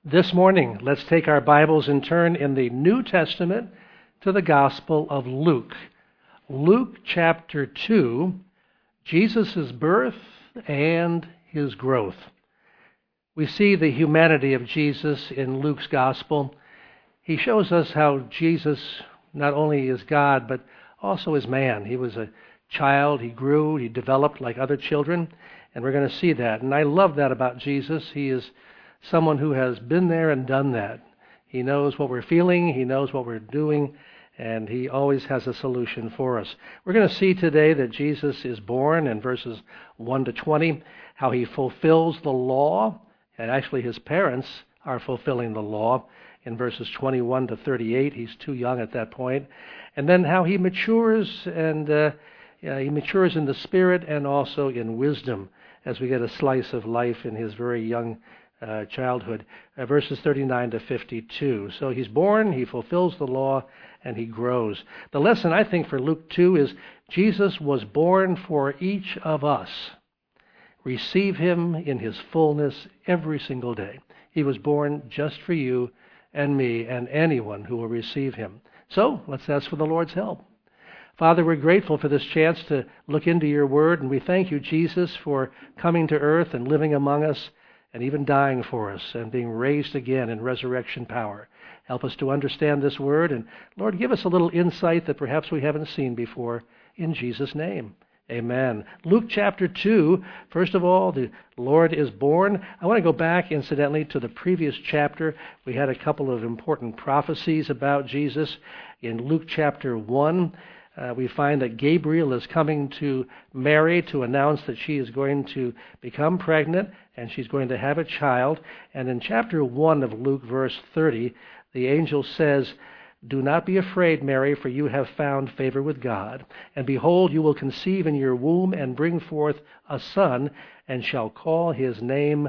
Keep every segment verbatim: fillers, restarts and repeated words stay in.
This morning, let's take our Bibles and turn in the New Testament to the Gospel of Luke. Luke chapter two, Jesus' birth and his growth. We see the humanity of Jesus in Luke's Gospel. He shows us how Jesus not only is God, but also is man. He was a child, he grew, he developed like other children, and we're going to see that. And I love that about Jesus. He is someone who has been there and done that. He knows what we're feeling, he knows what we're doing, and he always has a solution for us. We're going to see today that Jesus is born in verses one to twenty, how he fulfills the law, and actually his parents are fulfilling the law in verses twenty-one to thirty-eight. He's too young at that point. And then how he matures, and uh, uh, he matures in the Spirit and also in wisdom as we get a slice of life in his very young Uh, childhood, uh, verses thirty-nine to fifty-two. So he's born, he fulfills the law, and he grows. The lesson, I think, for Luke two is Jesus was born for each of us. Receive him in his fullness every single day. He was born just for you and me and anyone who will receive him. So let's ask for the Lord's help. Father, we're grateful for this chance to look into your word, and we thank you, Jesus, for coming to earth and living among us, and even dying for us and being raised again in resurrection power. Help us to understand this word, and Lord, give us a little insight that perhaps we haven't seen before. In Jesus' name, amen. Luke chapter two, first of all, the Lord is born. I want to go back, incidentally, to the previous chapter. We had a couple of important prophecies about Jesus. In Luke chapter one, Uh, we find that Gabriel is coming to Mary to announce that she is going to become pregnant and she's going to have a child. And in chapter one of Luke, verse thirty, the angel says, "Do not be afraid, Mary, for you have found favor with God. And behold, you will conceive in your womb and bring forth a son, and shall call his name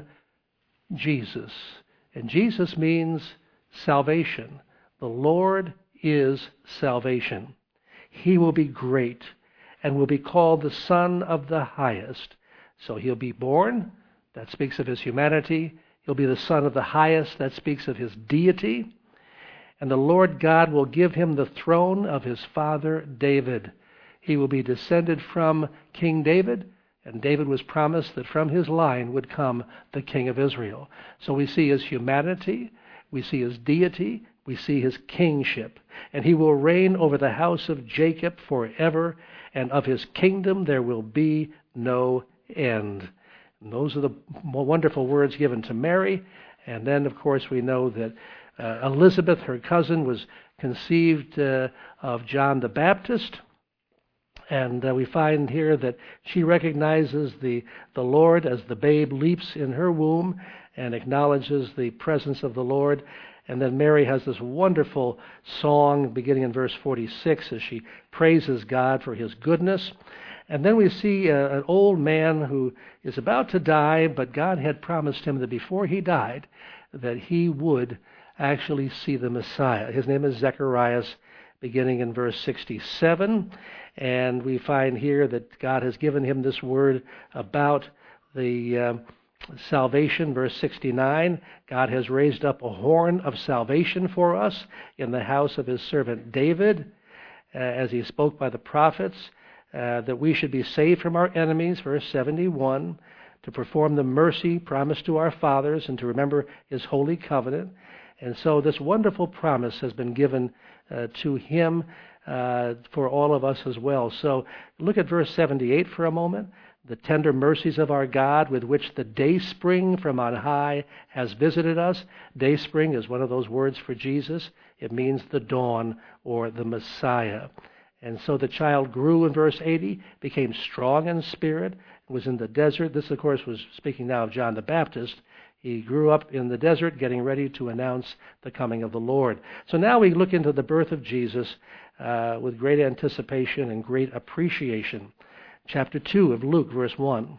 Jesus." And Jesus means salvation. The Lord is salvation. He will be great and will be called the Son of the Highest. So he'll be born. That speaks of his humanity. He'll be the Son of the Highest. That speaks of his deity. And the Lord God will give him the throne of his father David. He will be descended from King David, and David was promised that from his line would come the King of Israel. So we see his humanity, we see his deity, we see his kingship. And he will reign over the house of Jacob forever, and of his kingdom there will be no end. And those are the wonderful words given to Mary. And then, of course, we know that uh, Elizabeth, her cousin, was conceived uh, of John the Baptist. And uh, we find here that she recognizes the, the Lord as the babe leaps in her womb and acknowledges the presence of the Lord. And then Mary has this wonderful song beginning in verse forty-six as she praises God for his goodness. And then we see a, an old man who is about to die, but God had promised him that before he died, that he would actually see the Messiah. His name is Zacharias, beginning in verse sixty-seven. And we find here that God has given him this word about the Uh, salvation, verse sixty-nine. God has raised up a horn of salvation for us in the house of his servant David, uh, as he spoke by the prophets, uh, that we should be saved from our enemies, verse seventy-one, to perform the mercy promised to our fathers and to remember his holy covenant. And so this wonderful promise has been given uh, to him uh, for all of us as well. So look at verse seventy-eight for a moment. "The tender mercies of our God, with which the dayspring from on high has visited us." Dayspring is one of those words for Jesus. It means the dawn or the Messiah. And so the child grew in verse eighty, became strong in spirit, was in the desert. This, of course, was speaking now of John the Baptist. He grew up in the desert, getting ready to announce the coming of the Lord. So now we look into the birth of Jesus uh, with great anticipation and great appreciation. Chapter two of Luke, verse one.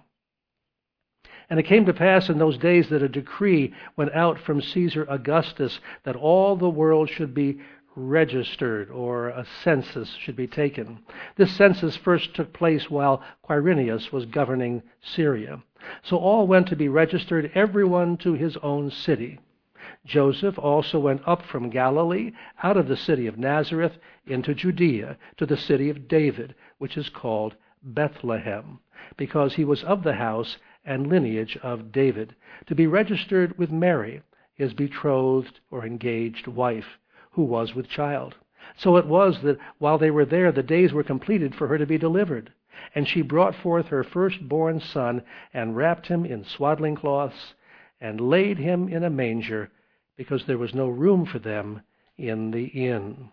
"And it came to pass in those days that a decree went out from Caesar Augustus that all the world should be registered, or a census should be taken. This census first took place while Quirinius was governing Syria. So all went to be registered, everyone to his own city. Joseph also went up from Galilee, out of the city of Nazareth, into Judea, to the city of David, which is called Bethlehem, because he was of the house and lineage of David, to be registered with Mary, his betrothed or engaged wife, who was with child. So it was that while they were there, the days were completed for her to be delivered. And she brought forth her firstborn son, and wrapped him in swaddling cloths, and laid him in a manger, because there was no room for them in the inn.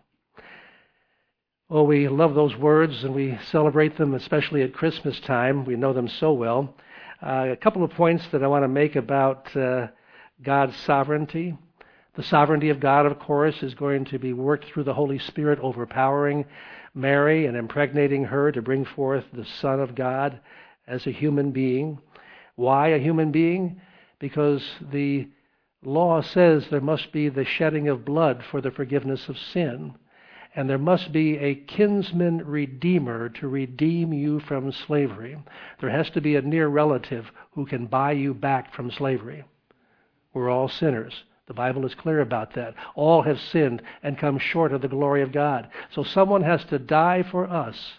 Oh, we love those words, and we celebrate them, especially at Christmas time. We know them so well. Uh, a couple of points that I want to make about uh, God's sovereignty. The sovereignty of God, of course, is going to be worked through the Holy Spirit, overpowering Mary and impregnating her to bring forth the Son of God as a human being. Why a human being? Because the law says there must be the shedding of blood for the forgiveness of sin. And there must be a kinsman redeemer to redeem you from slavery. There has to be a near relative who can buy you back from slavery. We're all sinners. The Bible is clear about that. All have sinned and come short of the glory of God. So someone has to die for us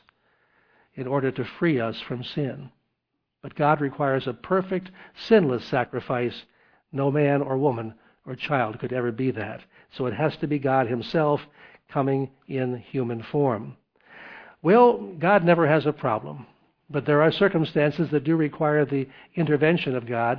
in order to free us from sin. But God requires a perfect, sinless sacrifice. No man or woman or child could ever be that. So it has to be God himself coming in human form. Well, God never has a problem. But there are circumstances that do require the intervention of God.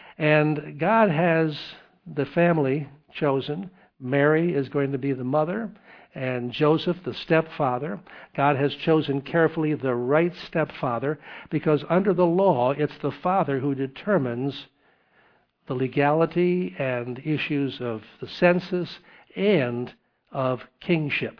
And God has the family chosen. Mary is going to be the mother, and Joseph the stepfather. God has chosen carefully the right stepfather, because under the law, it's the father who determines the legality and issues of the census and of kingship.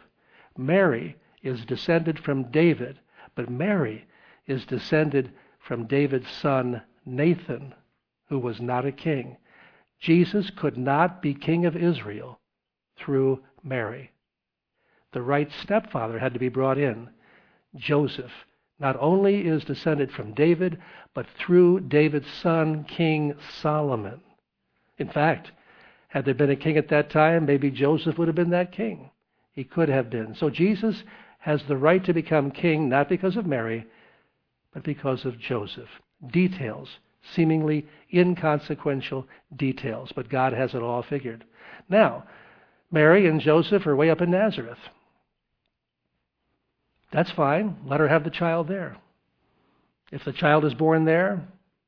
Mary is descended from David, but Mary is descended from David's son Nathan, who was not a king. Jesus could not be king of Israel through Mary. The right stepfather had to be brought in. Joseph not only is descended from David, but through David's son, King Solomon. In fact, had there been a king at that time, maybe Joseph would have been that king. He could have been. So Jesus has the right to become king, not because of Mary, but because of Joseph. Details. Seemingly inconsequential details, but God has it all figured. Now, Mary and Joseph are way up in Nazareth. That's fine. Let her have the child there. If the child is born there,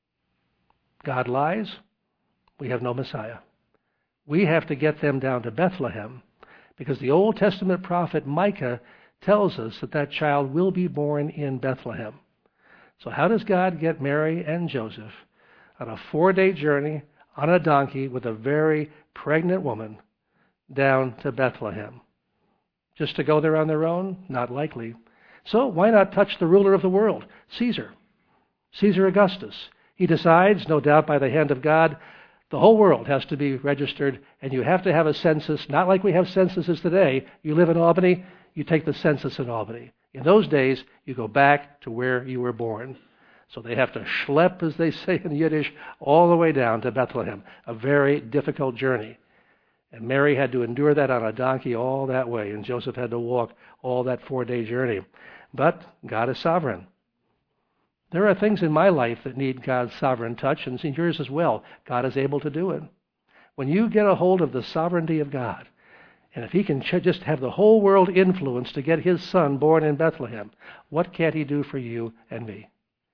God lies. We have no Messiah. We have to get them down to Bethlehem, because the Old Testament prophet Micah tells us that that child will be born in Bethlehem. So how does God get Mary and Joseph on a four-day journey on a donkey with a very pregnant woman down to Bethlehem? Just to go there on their own? Not likely. So why not touch the ruler of the world, Caesar? Caesar Augustus. He decides, no doubt by the hand of God, the whole world has to be registered, and you have to have a census, not like we have censuses today. You live in Albany, you take the census in Albany. In those days, you go back to where you were born. So they have to schlep, as they say in Yiddish, all the way down to Bethlehem. A very difficult journey. And Mary had to endure that on a donkey all that way, and Joseph had to walk all that four-day journey. But God is sovereign. There are things in my life that need God's sovereign touch, and in yours as well. God is able to do it. When you get a hold of the sovereignty of God, and if he can ch- just have the whole world influenced to get his son born in Bethlehem, what can't he do for you and me?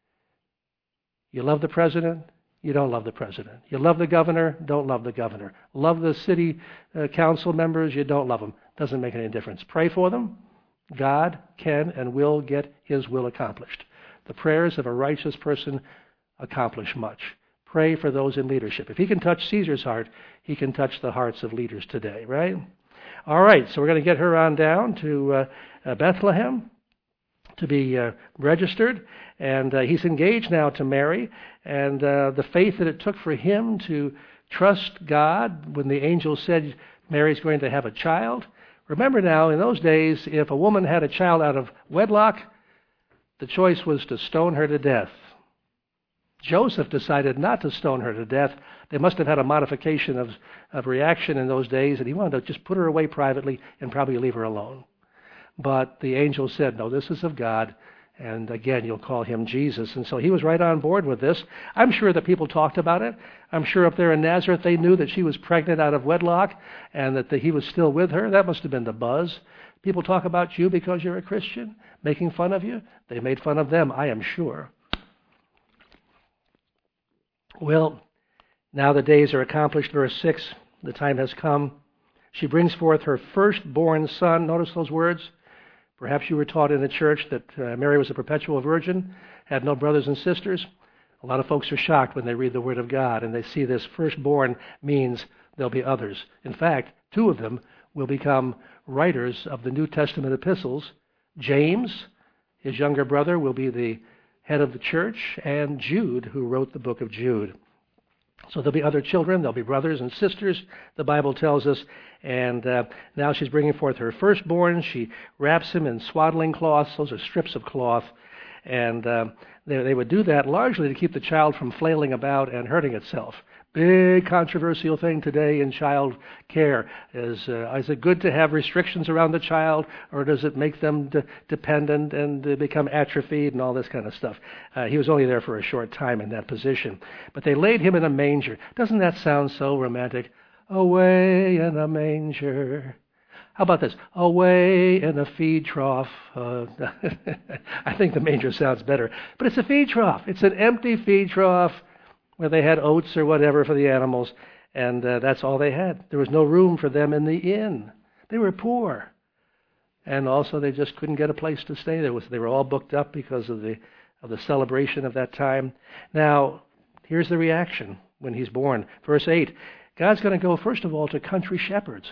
You love the president? You don't love the president. You love the governor? Don't love the governor. Love the city uh, council members? You don't love them. Doesn't make any difference. Pray for them. God can and will get his will accomplished. The prayers of a righteous person accomplish much. Pray for those in leadership. If he can touch Caesar's heart, he can touch the hearts of leaders today, right? All right, so we're going to get her on down to uh, uh, Bethlehem to be uh, registered. And uh, he's engaged now to Mary. And uh, the faith that it took for him to trust God when the angel said Mary's going to have a child. Remember now, in those days, if a woman had a child out of wedlock, the choice was to stone her to death. Joseph decided not to stone her to death. They must have had a modification of, of reaction in those days, and he wanted to just put her away privately and probably leave her alone. But the angel said, no, this is of God, and again, you'll call him Jesus. And so he was right on board with this. I'm sure that people talked about it. I'm sure up there in Nazareth they knew that she was pregnant out of wedlock and that the, he was still with her. That must have been the buzz. People talk about you because you're a Christian, making fun of you. They made fun of them, I am sure. Well, now the days are accomplished. Verse six, the time has come. She brings forth her firstborn son. Notice those words. Perhaps you were taught in the church that uh, Mary was a perpetual virgin, had no brothers and sisters. A lot of folks are shocked when they read the Word of God and they see this firstborn means there'll be others. In fact, two of them will become writers of the New Testament epistles. James, his younger brother, will be the head of the church, and Jude, who wrote the book of Jude. So there'll be other children, there'll be brothers and sisters, the Bible tells us, and uh, now she's bringing forth her firstborn. She wraps him in swaddling cloths. Those are strips of cloth, and uh, they, they would do that largely to keep the child from flailing about and hurting itself. Big controversial thing today in child care is, uh, is it good to have restrictions around the child, or does it make them de- dependent and uh, become atrophied and all this kind of stuff? Uh, he was only there for a short time in that position. But they laid him in a manger. Doesn't that sound so romantic? Away in a manger. How about this? Away in a feed trough. Uh, I think the manger sounds better. But it's a feed trough. It's an empty feed trough where they had oats or whatever for the animals, and uh, that's all they had. There was no room for them in the inn. They were poor. And also they just couldn't get a place to stay. There was, they were all booked up because of the of the celebration of that time. Now, here's the reaction when he's born. Verse eight, God's going to go, first of all, to country shepherds.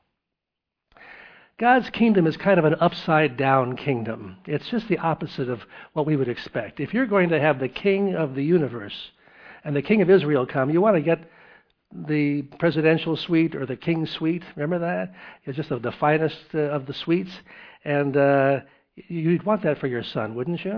God's kingdom is kind of an upside-down kingdom. It's just the opposite of what we would expect. If you're going to have the king of the universe and the king of Israel come, you want to get the presidential suite or the king's suite. Remember that? It's just the finest uh, of the suites. And uh, you'd want that for your son, wouldn't you?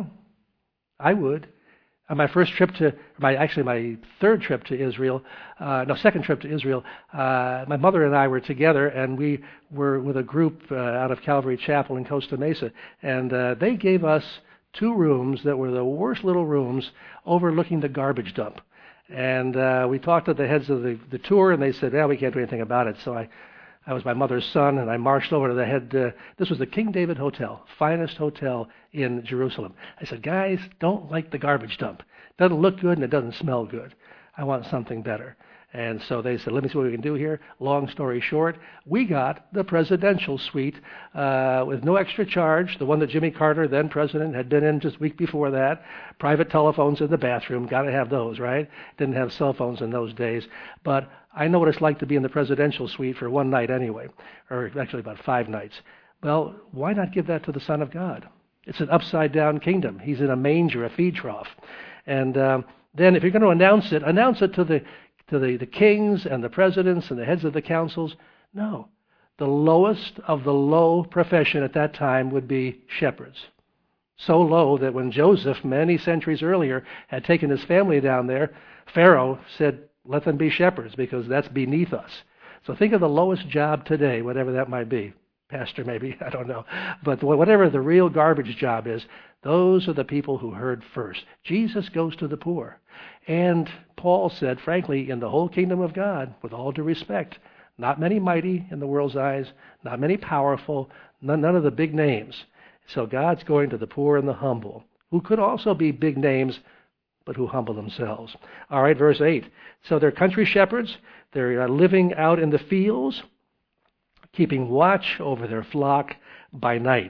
I would. On my first trip to, my actually my third trip to Israel, uh, no, second trip to Israel, uh, my mother and I were together, and we were with a group uh, out of Calvary Chapel in Costa Mesa, and uh, they gave us two rooms that were the worst little rooms overlooking the garbage dump. And uh, we talked to the heads of the, the tour, and they said, well, we can't do anything about it. So I, I was my mother's son, and I marched over to the head. Uh, this was the King David Hotel, finest hotel in Jerusalem. I said, guys, don't like the garbage dump. It doesn't look good, and it doesn't smell good. I want something better. And so they said, let me see what we can do here. Long story short, we got the presidential suite uh, with no extra charge, the one that Jimmy Carter, then president, had been in just a week before that. Private telephones in the bathroom. Got to have those, right? Didn't have cell phones in those days. But I know what it's like to be in the presidential suite for one night anyway, or actually about five nights. Well, why not give that to the Son of God? It's an upside-down kingdom. He's in a manger, a feed trough. And um, then if you're going to announce it, announce it to the to the, the kings and the presidents and the heads of the councils. No. The lowest of the low profession at that time would be shepherds. So low that when Joseph, many centuries earlier, had taken his family down there, Pharaoh said, let them be shepherds because that's beneath us. So think of the lowest job today, whatever that might be. Pastor maybe, I don't know. But whatever the real garbage job is, those are the people who heard first. Jesus goes to the poor. And Paul said, frankly, in the whole kingdom of God, with all due respect, not many mighty in the world's eyes, not many powerful, none, none of the big names. So God's going to the poor and the humble, who could also be big names, but who humble themselves. All right, verse eight. So they're country shepherds. They're living out in the fields, keeping watch over their flock by night.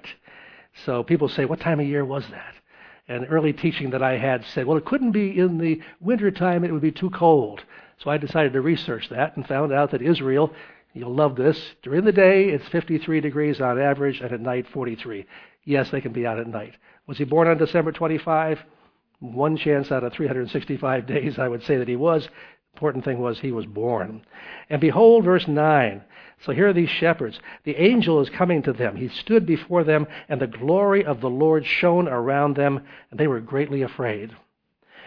So people say, what time of year was that? And early teaching that I had said, well, it couldn't be in the wintertime. It would be too cold. So I decided to research that and found out that Israel, you'll love this, during the day it's fifty-three degrees on average, and at night forty-three. Yes, they can be out at night. Was he born on December twenty-fifth? One chance out of three hundred sixty-five days I would say that he was. Important thing was he was born. And behold, verse nine. So here are these shepherds. The angel is coming to them. He stood before them, and the glory of the Lord shone around them, and they were greatly afraid.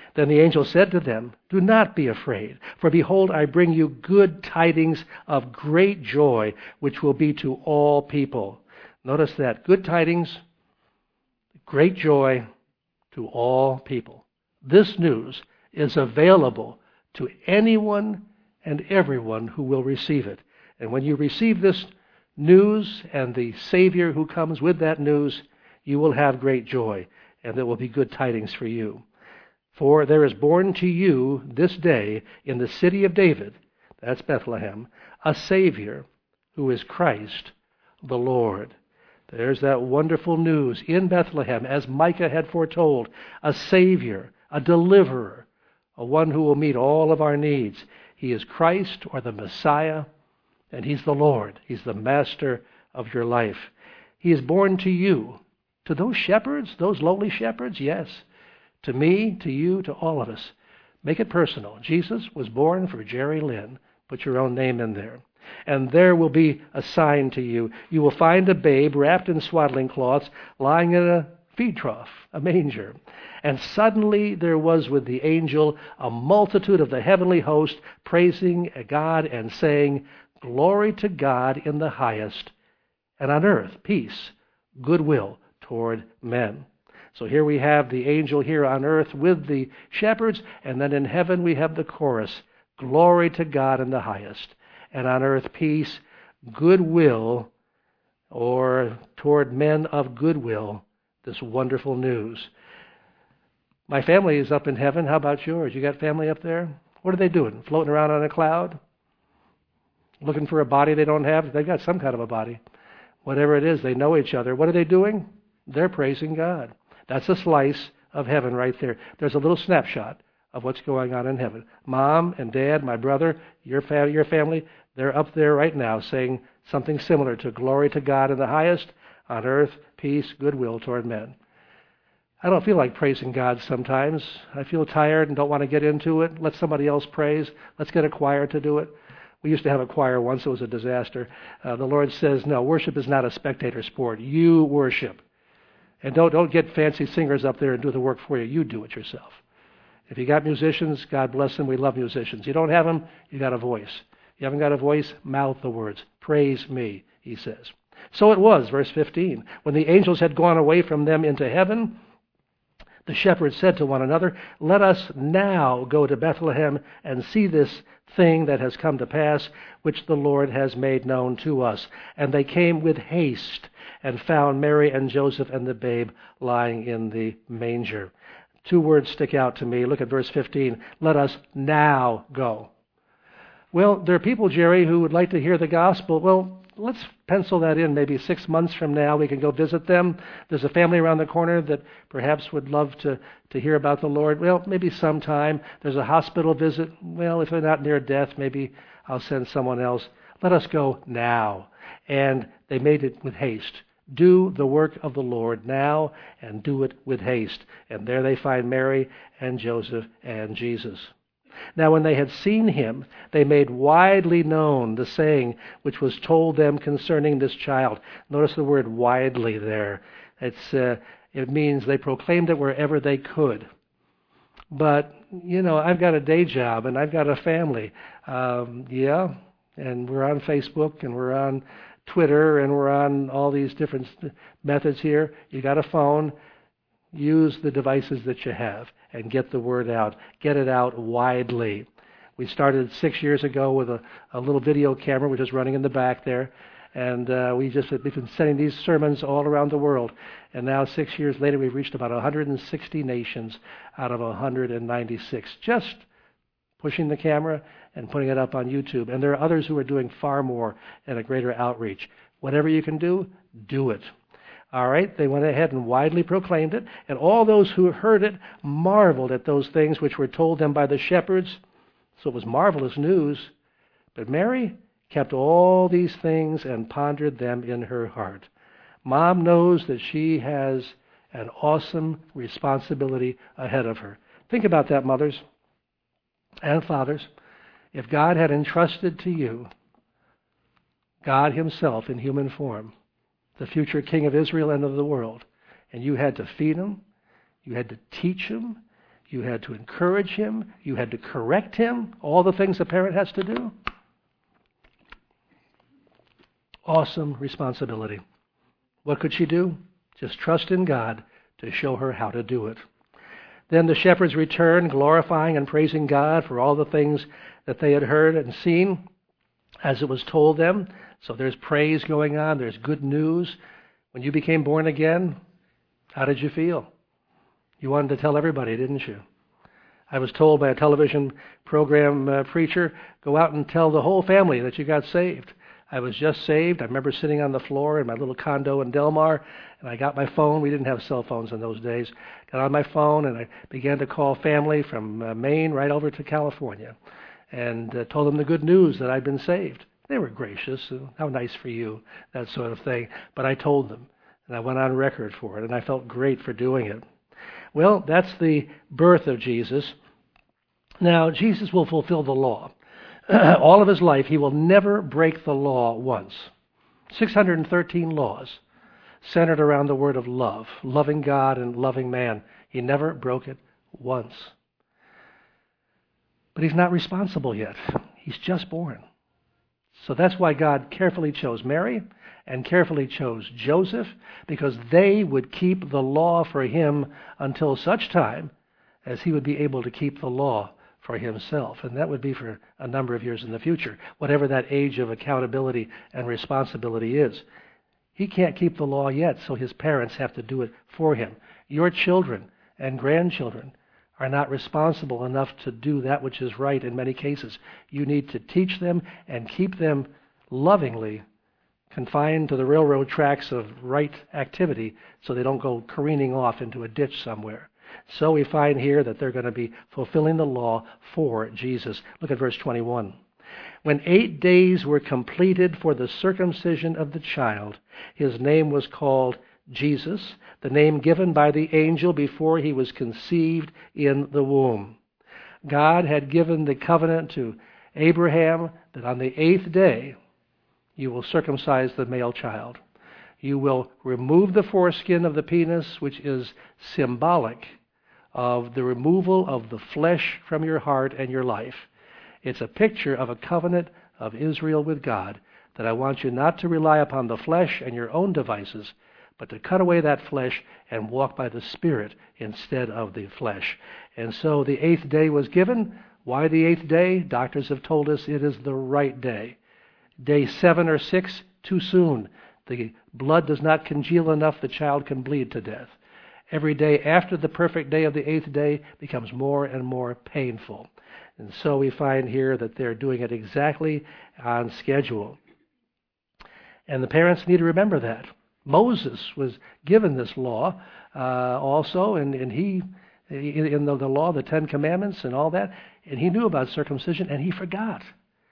Then the angel said to them, "Do not be afraid, for behold, I bring you good tidings of great joy, which will be to all people." Notice that. Good tidings, great joy to all people. This news is available to anyone and everyone who will receive it. And when you receive this news and the Savior who comes with that news, you will have great joy, and there will be good tidings for you. For there is born to you this day in the city of David, that's Bethlehem, a Savior who is Christ the Lord. There's that wonderful news in Bethlehem, as Micah had foretold, a Savior, a deliverer, a one who will meet all of our needs. He is Christ, or the Messiah, and He's the Lord. He's the master of your life. He is born to you. To those shepherds, those lowly shepherds, yes. To me, to you, to all of us. Make it personal. Jesus was born for Jerry Lynn. Put your own name in there. And there will be a sign to you. You will find a babe wrapped in swaddling cloths, lying in a feed trough, a manger. And suddenly there was with the angel a multitude of the heavenly host, praising God and saying, "Glory to God in the highest, and on earth peace, goodwill toward men." So here we have the angel here on earth with the shepherds, and then in heaven we have the chorus, "Glory to God in the highest, and on earth peace, goodwill," or toward men of goodwill, this wonderful news. My family is up in heaven. How about yours? You got family up there? What are they doing? Floating around on a cloud? Looking for a body they don't have? They've got some kind of a body. Whatever it is, they know each other. What are they doing? They're praising God. That's a slice of heaven right there. There's a little snapshot of what's going on in heaven. Mom and Dad, my brother, your, fam- your family, they're up there right now saying something similar to "Glory to God in the highest, on earth peace, goodwill toward men." I don't feel like praising God sometimes. I feel tired and don't want to get into it. Let somebody else praise. Let's get a choir to do it. We used to have a choir once. It was a disaster. Uh, the Lord says, no, worship is not a spectator sport. You worship. And don't, don't get fancy singers up there and do the work for you. You do it yourself. If you got musicians, God bless them. We love musicians. You don't have them, you got a voice. You haven't got a voice, mouth the words. Praise me, he says. So it was, verse fifteen. When the angels had gone away from them into heaven, the shepherds said to one another, "Let us now go to Bethlehem and see this thing that has come to pass, which the Lord has made known to us." And they came with haste and found Mary and Joseph and the babe lying in the manger. Two words stick out to me. Look at verse fifteen. Let us now go. Well, there are people, Jerry, who would like to hear the gospel. Well, let's pencil that in. Maybe six months from now we can go visit them. There's a family around the corner that perhaps would love to, to hear about the Lord. Well, maybe sometime. There's a hospital visit. Well, if they're not near death, maybe I'll send someone else. Let us go now. And they made it with haste. Do the work of the Lord now and do it with haste. And there they find Mary and Joseph and Jesus. Now when they had seen him, they made widely known the saying which was told them concerning this child. Notice the word widely there. It's uh, it means they proclaimed it wherever they could. But, you know, I've got a day job and I've got a family. Um, yeah, and we're on Facebook and we're on Twitter and we're on all these different methods here. You got a phone. Use the devices that you have and get the word out. Get it out widely. We started six years ago with a, a little video camera, which is running in the back there. And uh, we just we've been sending these sermons all around the world. And now six years later, we've reached about one hundred sixty nations out of one hundred ninety-six. Just pushing the camera and putting it up on YouTube. And there are others who are doing far more and a greater outreach. Whatever you can do, do it. All right, they went ahead and widely proclaimed it, and all those who heard it marveled at those things which were told them by the shepherds. So it was marvelous news. But Mary kept all these things and pondered them in her heart. Mom knows that she has an awesome responsibility ahead of her. Think about that, mothers and fathers. If God had entrusted to you God himself in human form, the future king of Israel and of the world, and you had to feed him, you had to teach him, You had to encourage him. You had to correct him. All the things a parent has to do. Awesome responsibility. What could she do? Just trust in God to show her how to do it. Then the shepherds returned, glorifying and praising God for all the things that they had heard and seen as it was told them. So there's praise going on. There's good news. When you became born again, how did you feel? You wanted to tell everybody, didn't you? I was told by a television program uh, preacher, go out and tell the whole family that you got saved. I was just saved. I remember sitting on the floor in my little condo in Del Mar, and I got my phone. We didn't have cell phones in those days. Got on my phone, and I began to call family from uh, Maine right over to California, and uh, told them the good news that I'd been saved. They were gracious. Uh, how nice for you, that sort of thing. But I told them, and I went on record for it, and I felt great for doing it. Well, that's the birth of Jesus. Now, Jesus will fulfill the law. All of his life, he will never break the law once. six hundred thirteen laws centered around the word of love, loving God and loving man. He never broke it once. But he's not responsible yet. He's just born. So that's why God carefully chose Mary and carefully chose Joseph, because they would keep the law for him until such time as he would be able to keep the law for himself. And that would be for a number of years in the future, whatever that age of accountability and responsibility is. He can't keep the law yet, so his parents have to do it for him. Your children and grandchildren are not responsible enough to do that which is right in many cases. You need to teach them and keep them lovingly confined to the railroad tracks of right activity so they don't go careening off into a ditch somewhere. So we find here that they're going to be fulfilling the law for Jesus. Look at verse twenty-one. When eight days were completed for the circumcision of the child, his name was called Jesus, the name given by the angel before he was conceived in the womb. God had given the covenant to Abraham that on the eighth day you will circumcise the male child. You will remove the foreskin of the penis, which is symbolic of the removal of the flesh from your heart and your life. It's a picture of a covenant of Israel with God, that I want you not to rely upon the flesh and your own devices, but to cut away that flesh and walk by the Spirit instead of the flesh. And so the eighth day was given. Why the eighth day? Doctors have told us it is the right day. Day seven or six, too soon. The blood does not congeal enough, the child can bleed to death. Every day after the perfect day of the eighth day becomes more and more painful. And so we find here that they're doing it exactly on schedule. And the parents need to remember that. Moses was given this law uh, also, and, and he, in the, the law, the Ten Commandments and all that, and he knew about circumcision, and he forgot.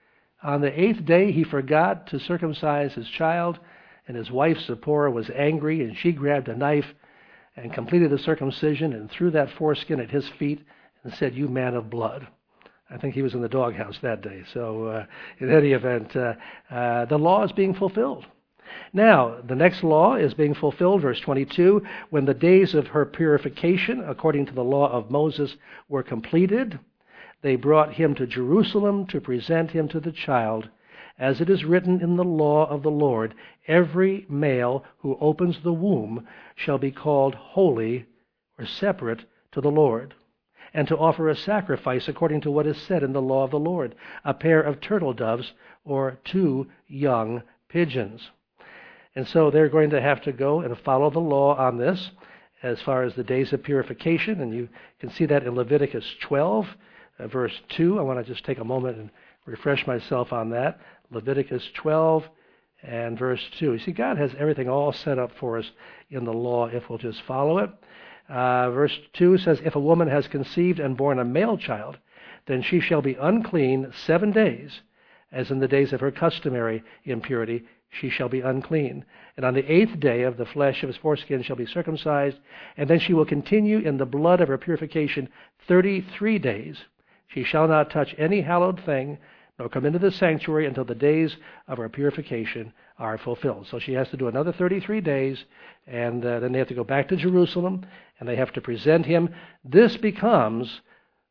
On the eighth day, he forgot to circumcise his child, and his wife, Zipporah, was angry, and she grabbed a knife and completed the circumcision and threw that foreskin at his feet and said, "You man of blood." I think he was in the doghouse that day. So uh, in any event, uh, uh, the law is being fulfilled. Now, the next law is being fulfilled, verse twenty-two, when the days of her purification, according to the law of Moses, were completed, they brought him to Jerusalem to present him to the child. As it is written in the law of the Lord, every male who opens the womb shall be called holy or separate to the Lord, and to offer a sacrifice according to what is said in the law of the Lord, a pair of turtle doves or two young pigeons. And so they're going to have to go and follow the law on this as far as the days of purification, and you can see that in Leviticus twelve, uh, verse two. I want to just take a moment and refresh myself on that. Leviticus twelve and verse two. You see, God has everything all set up for us in the law if we'll just follow it. Uh, verse two says, if a woman has conceived and borne a male child, then she shall be unclean seven days, as in the days of her customary impurity, she shall be unclean. And on the eighth day of the flesh of his foreskin shall be circumcised, and then she will continue in the blood of her purification thirty-three days. She shall not touch any hallowed thing nor come into the sanctuary until the days of our purification are fulfilled. So she has to do another thirty-three days, and uh, then they have to go back to Jerusalem, and they have to present him. This becomes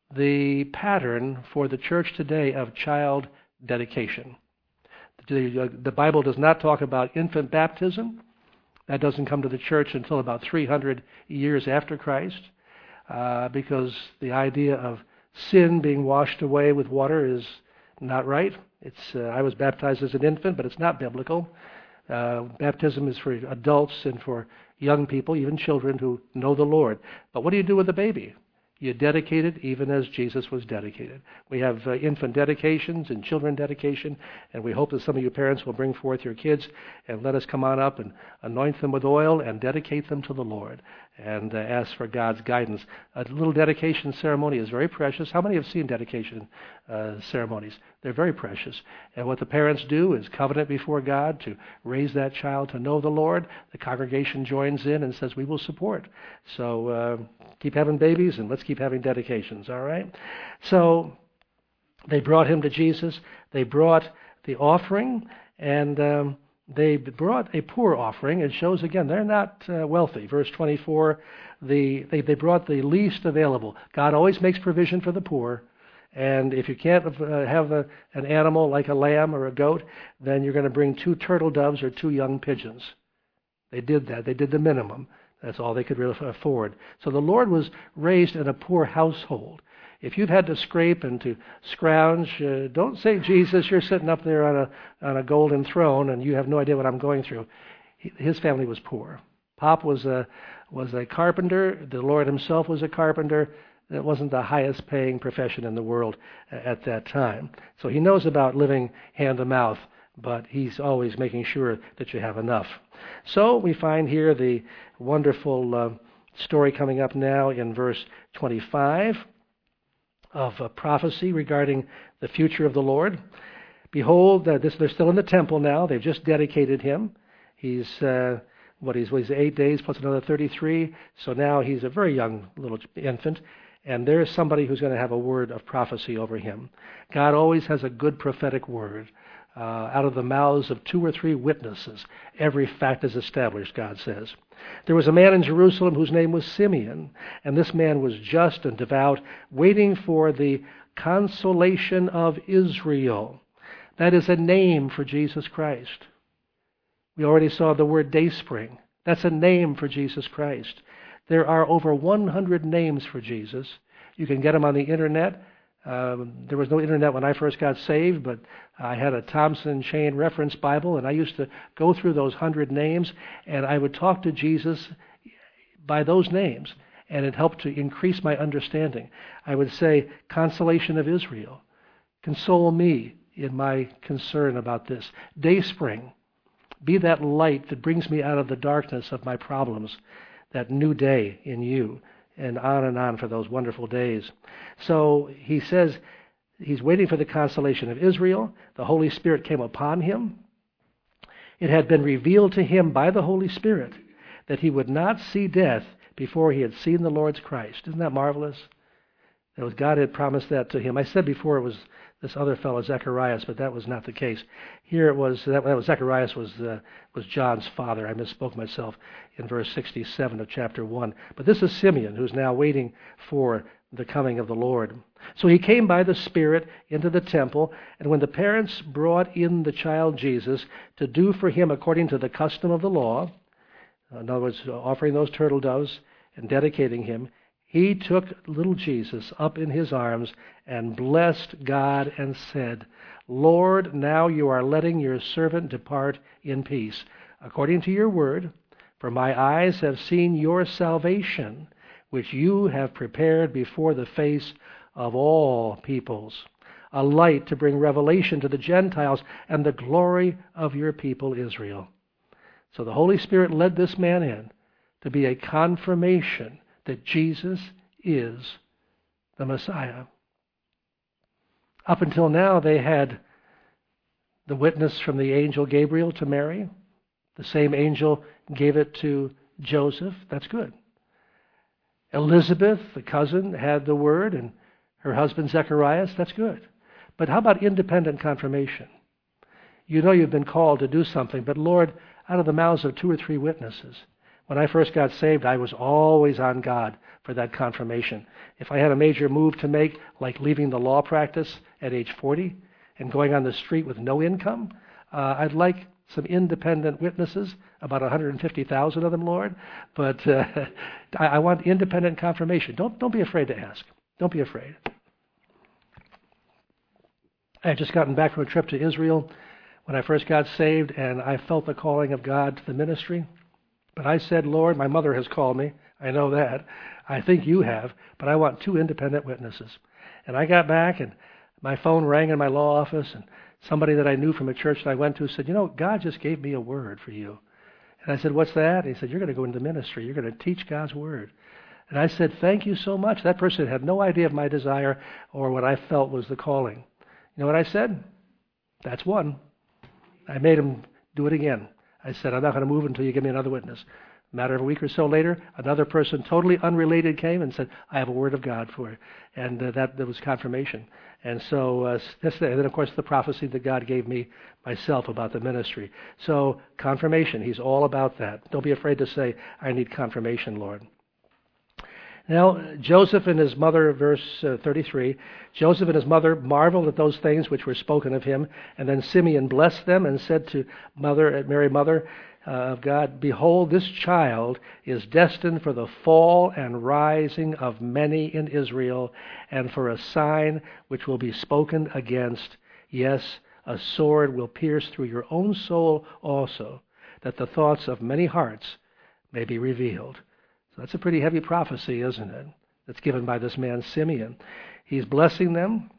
the pattern for the church today of child dedication. The, uh, the Bible does not talk about infant baptism. That doesn't come to the church until about three hundred years after Christ, uh, because the idea of sin being washed away with water is not right. It's uh, I was baptized as an infant, but it's not biblical. Uh, baptism is for adults and for young people, even children who know the Lord. But what do you do with a baby? You dedicate it even as Jesus was dedicated. We have uh, infant dedications and children dedication, and we hope that some of you parents will bring forth your kids and let us come on up and anoint them with oil and dedicate them to the Lord and uh, ask for God's guidance. A little dedication ceremony is very precious. How many have seen dedication uh, ceremonies? They're very precious. And what the parents do is covenant before God to raise that child to know the Lord. The congregation joins in and says, we will support. So uh, keep having babies and let's keep having dedications, all right? So they brought him to Jesus. They brought the offering, and um, they brought a poor offering. It shows, again, they're not uh, wealthy. Verse twenty-four, the, they, they brought the least available. God always makes provision for the poor. And if you can't uh, have a, an animal like a lamb or a goat, then you're going to bring two turtle doves or two young pigeons. They did that. They did the minimum. That's all they could really afford. So the Lord was raised in a poor household. If you've had to scrape and to scrounge, uh, don't say, Jesus, you're sitting up there on a on a golden throne and you have no idea what I'm going through. He, his family was poor. Pop was a was a carpenter. The Lord himself was a carpenter. It wasn't the highest paying profession in the world at that time. So he knows about living hand to mouth, but he's always making sure that you have enough. So we find here the wonderful uh, story coming up now in verse twenty-five of a prophecy regarding the future of the Lord. Behold, uh, this, they're still in the temple now. They've just dedicated him. He's uh, what he's, what, he's eight days plus another thirty-three. So now he's a very young little infant. And there's somebody who's going to have a word of prophecy over him. God always has a good prophetic word. Uh, out of the mouths of two or three witnesses, every fact is established, God says. There was a man in Jerusalem whose name was Simeon, and this man was just and devout, waiting for the consolation of Israel. That is a name for Jesus Christ. We already saw the word Dayspring. That's a name for Jesus Christ. There are over one hundred names for Jesus. You can get them on the internet. Um, there was no internet when I first got saved, but I had a Thompson Chain Reference Bible, and I used to go through those hundred names, and I would talk to Jesus by those names, and it helped to increase my understanding. I would say, Consolation of Israel, console me in my concern about this. Dayspring, be that light that brings me out of the darkness of my problems, that new day in you, and on and on for those wonderful days. So he says he's waiting for the consolation of Israel. The Holy Spirit came upon him. It had been revealed to him by the Holy Spirit that he would not see death before he had seen the Lord's Christ. Isn't that marvelous? That was God had promised that to him. I said before it was this other fellow, Zacharias, but that was not the case. Here it was, that, that was Zacharias was uh, was John's father. I misspoke myself in verse sixty-seven of chapter one. But this is Simeon, who's now waiting for the coming of the Lord. So he came by the Spirit into the temple, and when the parents brought in the child Jesus to do for him according to the custom of the law, in other words, offering those turtle doves and dedicating him, he took little Jesus up in his arms and blessed God and said, Lord, now you are letting your servant depart in peace, according to your word, for my eyes have seen your salvation, which you have prepared before the face of all peoples, a light to bring revelation to the Gentiles and the glory of your people Israel. So the Holy Spirit led this man in to be a confirmation that Jesus is the Messiah. Up until now, they had the witness from the angel Gabriel to Mary. The same angel gave it to Joseph. That's good. Elizabeth, the cousin, had the word, and her husband Zacharias. That's good. But how about independent confirmation? You know you've been called to do something, but Lord, out of the mouths of two or three witnesses. When I first got saved, I was always on God for that confirmation. If I had a major move to make, like leaving the law practice at age forty and going on the street with no income, uh, I'd like some independent witnesses, about one hundred fifty thousand of them, Lord. But uh, I, I want independent confirmation. Don't, don't be afraid to ask. Don't be afraid. I had just gotten back from a trip to Israel when I first got saved, and I felt the calling of God to the ministry. But I said, Lord, my mother has called me. I know that. I think you have. But I want two independent witnesses. And I got back, and my phone rang in my law office, and somebody that I knew from a church that I went to said, you know, God just gave me a word for you. And I said, what's that? And he said, you're going to go into ministry. You're going to teach God's word. And I said, thank you so much. That person had no idea of my desire or what I felt was the calling. You know what I said? That's one. I made him do it again. I said, I'm not going to move until you give me another witness. A matter of a week or so later, another person totally unrelated came and said, I have a word of God for you. And uh, that, that was confirmation. And so, uh, this, and then of course the prophecy that God gave me myself about the ministry. So, confirmation, he's all about that. Don't be afraid to say, I need confirmation, Lord. Now, Joseph and his mother, verse uh, thirty-three, Joseph and his mother marveled at those things which were spoken of him, and then Simeon blessed them and said to mother, Mary, mother uh, of God, behold, this child is destined for the fall and rising of many in Israel, and for a sign which will be spoken against. Yes, a sword will pierce through your own soul also, that the thoughts of many hearts may be revealed. That's a pretty heavy prophecy, isn't it? That's given by this man Simeon. He's blessing them,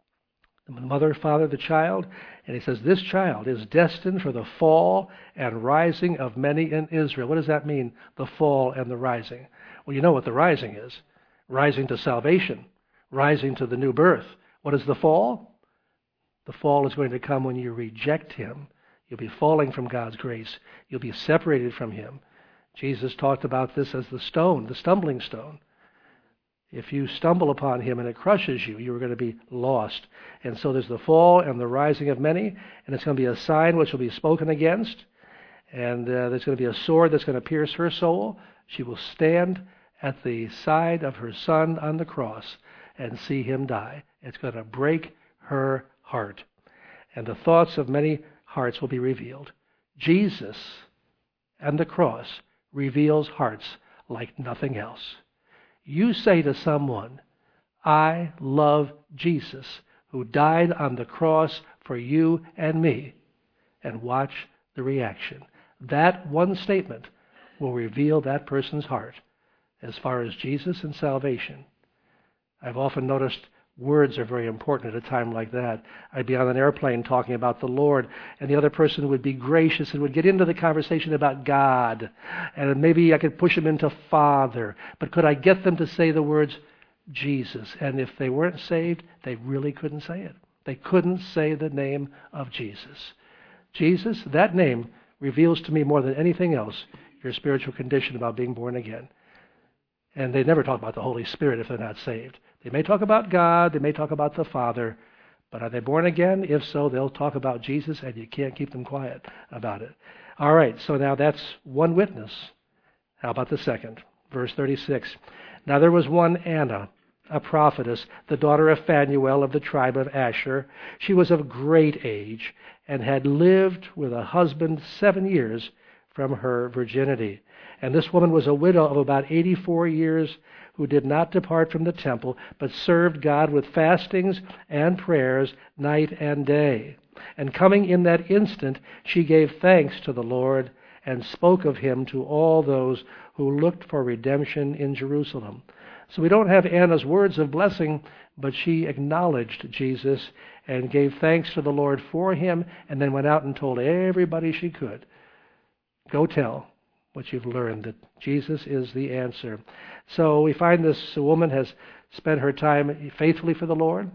the mother, father, the child, and he says, this child is destined for the fall and rising of many in Israel. What does that mean, the fall and the rising? Well, you know what the rising is. Rising to salvation, rising to the new birth. What is the fall? The fall is going to come when you reject him. You'll be falling from God's grace. You'll be separated from him. Jesus talked about this as the stone, the stumbling stone. If you stumble upon him and it crushes you, you're going to be lost. And so there's the fall and the rising of many, and it's going to be a sign which will be spoken against. And uh, there's going to be a sword that's going to pierce her soul. She will stand at the side of her son on the cross and see him die. It's going to break her heart. And the thoughts of many hearts will be revealed. Jesus and the cross reveals hearts like nothing else. You say to someone, I love Jesus, who died on the cross for you and me, and watch the reaction. That one statement will reveal that person's heart as far as Jesus and salvation. I've often noticed words are very important at a time like that. I'd be on an airplane talking about the Lord, and the other person would be gracious and would get into the conversation about God. And maybe I could push them into Father. But could I get them to say the words Jesus? And if they weren't saved, they really couldn't say it. They couldn't say the name of Jesus. Jesus, that name reveals to me more than anything else your spiritual condition about being born again. And they never talk about the Holy Spirit if they're not saved. They may talk about God, they may talk about the Father, but are they born again? If so, they'll talk about Jesus, and you can't keep them quiet about it. All right, so now that's one witness. How about the second? Verse thirty-six. Now there was one Anna, a prophetess, the daughter of Phanuel of the tribe of Asher. She was of great age, and had lived with a husband seven years from her virginity. And this woman was a widow of about eighty-four years, who did not depart from the temple, but served God with fastings and prayers night and day. And coming in that instant, she gave thanks to the Lord, and spoke of him to all those who looked for redemption in Jerusalem. So we don't have Anna's words of blessing, but she acknowledged Jesus and gave thanks to the Lord for him, and then went out and told everybody she could, go tell what you've learned, that Jesus is the answer. So we find this woman has spent her time faithfully for the Lord,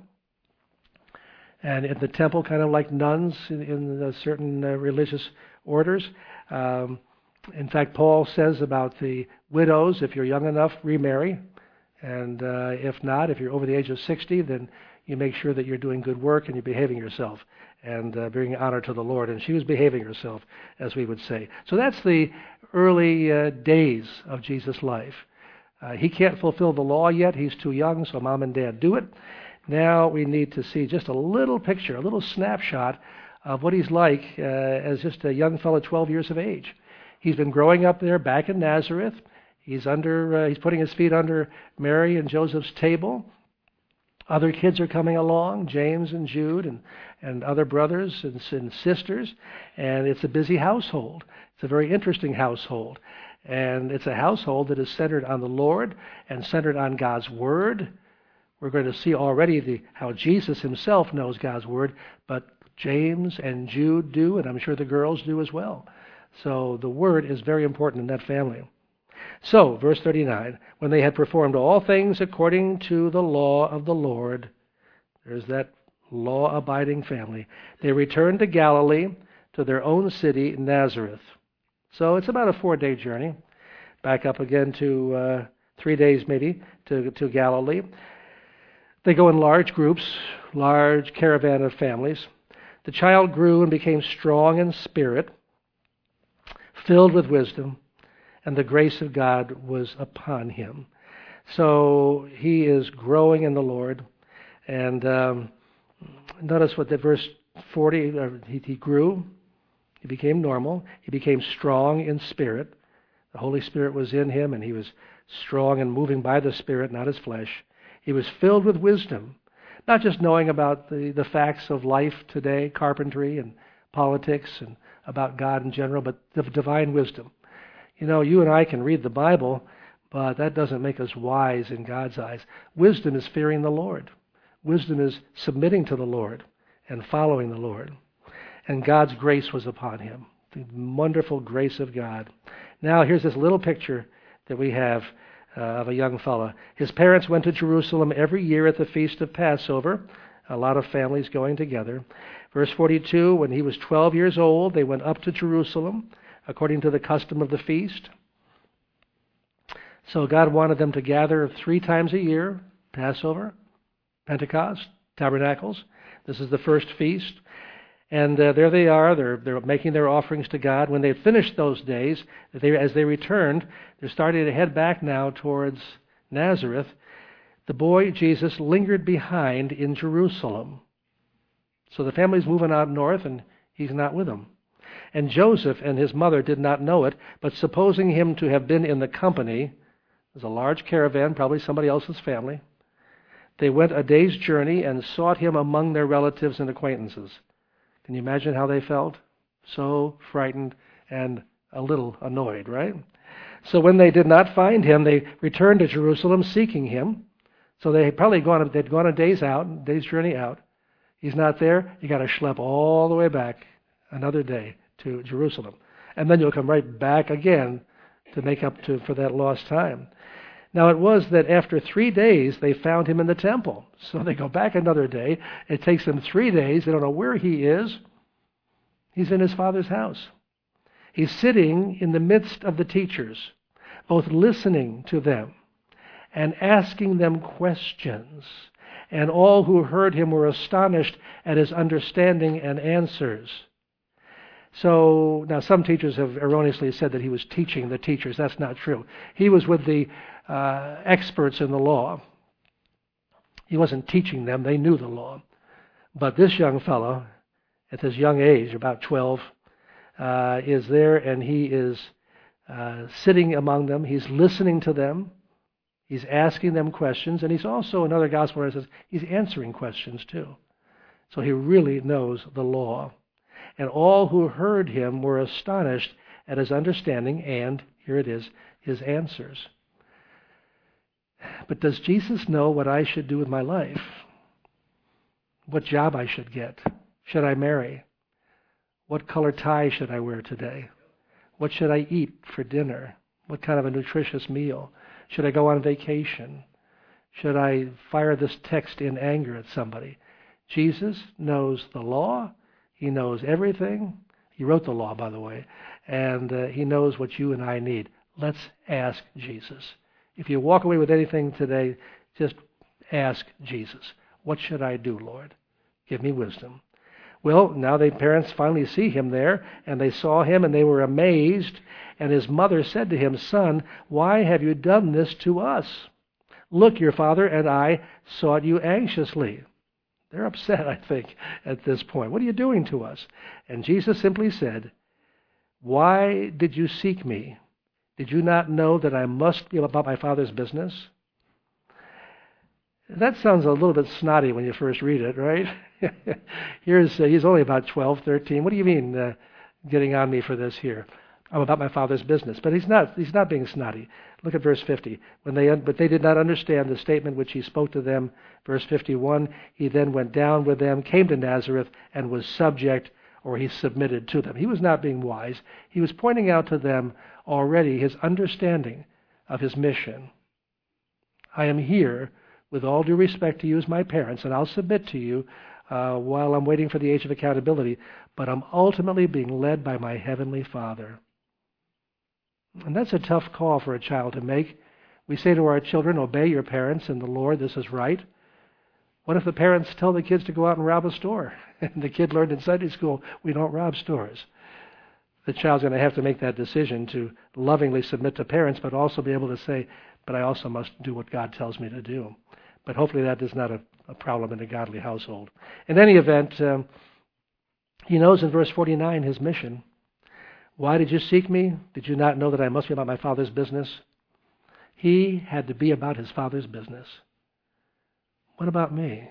and in the temple, kind of like nuns in, in certain uh, religious orders. Um, in fact, Paul says about the widows, if you're young enough, remarry. And uh, if not, if you're over the age of sixty, then you make sure that you're doing good work and you're behaving yourself and uh, bringing honor to the Lord. And she was behaving herself, as we would say. So that's the early uh, days of Jesus' life. Uh, he can't fulfill the law yet. He's too young, so mom and dad do it. Now we need to see just a little picture, a little snapshot of what he's like uh, as just a young fellow, twelve years of age. He's been growing up there back in Nazareth. He's under. Uh, he's putting his feet under Mary and Joseph's table. Other kids are coming along, James and Jude and, and other brothers and, and sisters, and it's a busy household. It's a very interesting household. And it's a household that is centered on the Lord and centered on God's Word. We're going to see already the, how Jesus himself knows God's Word, but James and Jude do, and I'm sure the girls do as well. So the Word is very important in that family. So, verse thirty-nine, when they had performed all things according to the law of the Lord, there's that law-abiding family, they returned to Galilee, to their own city, Nazareth. So it's about a four-day journey, back up again to uh, three days maybe, to, to Galilee. They go in large groups, large caravan of families. The child grew and became strong in spirit, filled with wisdom, and the grace of God was upon him. So he is growing in the Lord. And um, notice what the verse forty, uh, he, he grew, he became normal, he became strong in spirit. The Holy Spirit was in him, and he was strong and moving by the Spirit, not his flesh. He was filled with wisdom, not just knowing about the, the facts of life today, carpentry and politics, and about God in general, but the divine wisdom. You know, you and I can read the Bible, but that doesn't make us wise in God's eyes. Wisdom is fearing the Lord. Wisdom is submitting to the Lord and following the Lord. And God's grace was upon him, the wonderful grace of God. Now, here's this little picture that we have uh, of a young fella. His parents went to Jerusalem every year at the feast of Passover, a lot of families going together. Verse forty-two, when he was twelve years old, they went up to Jerusalem, according to the custom of the feast. So God wanted them to gather three times a year, Passover, Pentecost, Tabernacles. This is the first feast. And uh, there they are. They're, they're making their offerings to God. When they finished those days, they, as they returned, they're starting to head back now towards Nazareth. The boy, Jesus, lingered behind in Jerusalem. So the family's moving out north, and he's not with them. And Joseph and his mother did not know it, but supposing him to have been in the company, there's a large caravan, probably somebody else's family, they went a day's journey and sought him among their relatives and acquaintances. Can you imagine how they felt? So frightened and a little annoyed, right? So when they did not find him, they returned to Jerusalem seeking him. So they had probably gone, they'd gone a day's out, day's journey out. He's not there. You got to schlep all the way back another day to Jerusalem. And then you'll come right back again to make up to for that lost time. Now it was that after three days they found him in the temple. So they go back another day. It takes them three days. They don't know where he is. He's in his Father's house. He's sitting in the midst of the teachers, both listening to them and asking them questions. And all who heard him were astonished at his understanding and answers. So, now some teachers have erroneously said that he was teaching the teachers. That's not true. He was with the uh, experts in the law. He wasn't teaching them. They knew the law. But this young fellow, at this young age, about twelve, uh, is there, and he is uh, sitting among them. He's listening to them. He's asking them questions. And he's also, another gospel where it says, he's answering questions too. So he really knows the law. And all who heard him were astonished at his understanding and, here it is, his answers. But does Jesus know what I should do with my life? What job I should get? Should I marry? What color tie should I wear today? What should I eat for dinner? What kind of a nutritious meal? Should I go on vacation? Should I fire this text in anger at somebody? Jesus knows the law. He knows everything. He wrote the law, by the way. And uh, he knows what you and I need. Let's ask Jesus. If you walk away with anything today, just ask Jesus, what should I do, Lord? Give me wisdom. Well, now the parents finally see him there, and they saw him, and they were amazed. And his mother said to him, Son, why have you done this to us? Look, your father and I sought you anxiously. They're upset, I think, at this point. What are you doing to us? And Jesus simply said, Why did you seek me? Did you not know that I must be about my Father's business? That sounds a little bit snotty when you first read it, right? Here's uh, he's only about twelve, thirteen. What do you mean uh, getting on me for this here? I'm about my Father's business. But he's not he's not being snotty. Look at verse fifty. When they but they did not understand the statement which he spoke to them. Verse fifty-one, he then went down with them, came to Nazareth, and was subject, or he submitted to them. He was not being wise. He was pointing out to them already his understanding of his mission. I am here with all due respect to you as my parents, and I'll submit to you uh, while I'm waiting for the age of accountability, but I'm ultimately being led by my Heavenly Father. And that's a tough call for a child to make. We say to our children, obey your parents in the Lord, this is right. What if the parents tell the kids to go out and rob a store? And the kid learned in Sunday school, we don't rob stores. The child's going to have to make that decision to lovingly submit to parents, but also be able to say, but I also must do what God tells me to do. But hopefully that is not a, a problem in a godly household. In any event, um, he knows in verse forty-nine his mission. Why did you seek me? Did you not know that I must be about my Father's business? He had to be about his Father's business. What about me?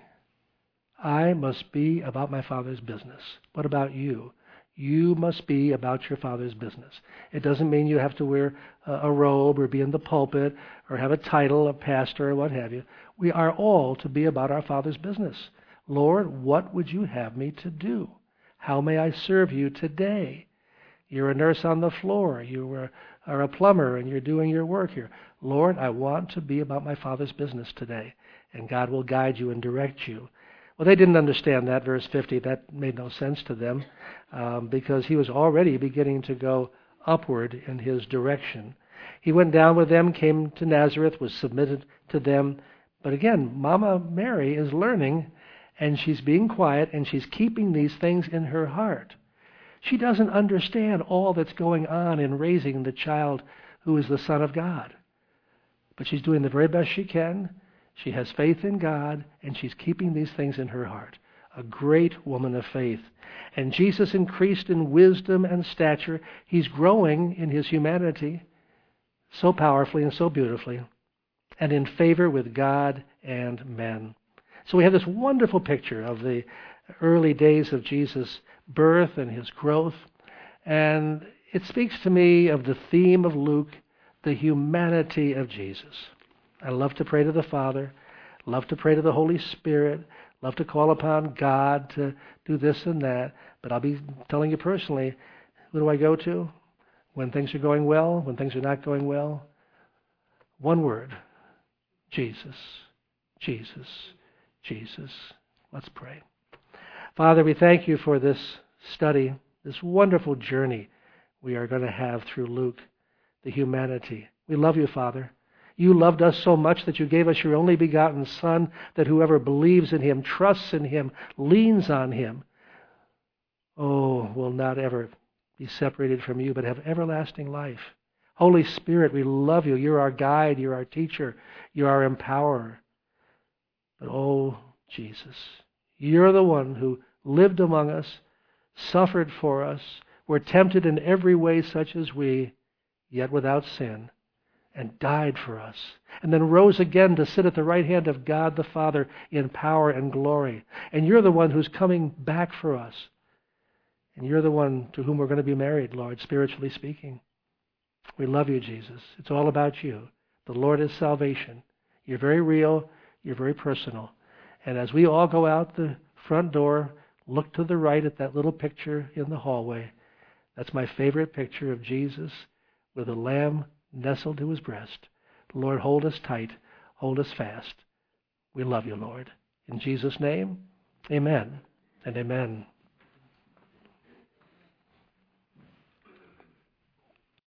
I must be about my Father's business. What about you? You must be about your Father's business. It doesn't mean you have to wear a robe or be in the pulpit or have a title, a pastor, or what have you. We are all to be about our Father's business. Lord, what would you have me to do? How may I serve you today? You're a nurse on the floor. You are, are a plumber, and you're doing your work here. Lord, I want to be about my Father's business today, and God will guide you and direct you. Well, they didn't understand that, verse fifty. That made no sense to them um, because he was already beginning to go upward in his direction. He went down with them, came to Nazareth, was submitted to them. But again, Mama Mary is learning, and she's being quiet, and she's keeping these things in her heart. She doesn't understand all that's going on in raising the child who is the Son of God. But she's doing the very best she can. She has faith in God, and she's keeping these things in her heart. A great woman of faith. And Jesus increased in wisdom and stature. He's growing in his humanity so powerfully and so beautifully, and in favor with God and men. So we have this wonderful picture of the early days of Jesus' birth and his growth. And it speaks to me of the theme of Luke, the humanity of Jesus. I love to pray to the Father, love to pray to the Holy Spirit, love to call upon God to do this and that. But I'll be telling you personally, who do I go to when things are going well, when things are not going well? One word, Jesus, Jesus, Jesus. Let's pray. Father, we thank you for this study, this wonderful journey we are going to have through Luke, the humanity. We love you, Father. You loved us so much that you gave us your only begotten Son, that whoever believes in him, trusts in him, leans on him, oh, will not ever be separated from you, but have everlasting life. Holy Spirit, we love you. You're our guide. You're our teacher. You're our empowerer. But oh, Jesus, you're the one who lived among us, suffered for us, were tempted in every way such as we, yet without sin, and died for us, and then rose again to sit at the right hand of God the Father in power and glory. And you're the one who's coming back for us. And you're the one to whom we're going to be married, Lord, spiritually speaking. We love you, Jesus. It's all about you. The Lord is salvation. You're very real. You're very personal. And as we all go out the front door, look to the right at that little picture in the hallway. That's my favorite picture of Jesus with a lamb nestled to his breast. Lord, hold us tight. Hold us fast. We love you, Lord. In Jesus' name, amen and amen.